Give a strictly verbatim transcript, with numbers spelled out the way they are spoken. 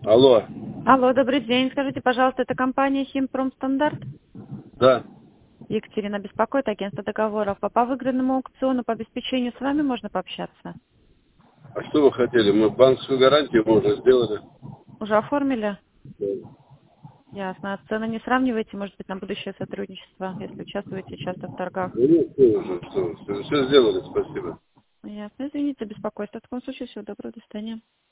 Алло. Алло, добрый день. Скажите, пожалуйста, это компания Химпромстандарт? Да. Екатерина беспокоит, агентство договоров. А по выигранному аукциону по обеспечению с вами можно пообщаться? А что вы хотели? Мы банковскую гарантию мы уже сделали. Уже оформили? Да. Ясно. А цены не сравниваете, может быть, на будущее сотрудничество, если участвуете часто в торгах? Ну, нет, что уже, что, все, все сделали, спасибо. Ясно. Извините, беспокойство. В таком случае всего доброго, до свидания.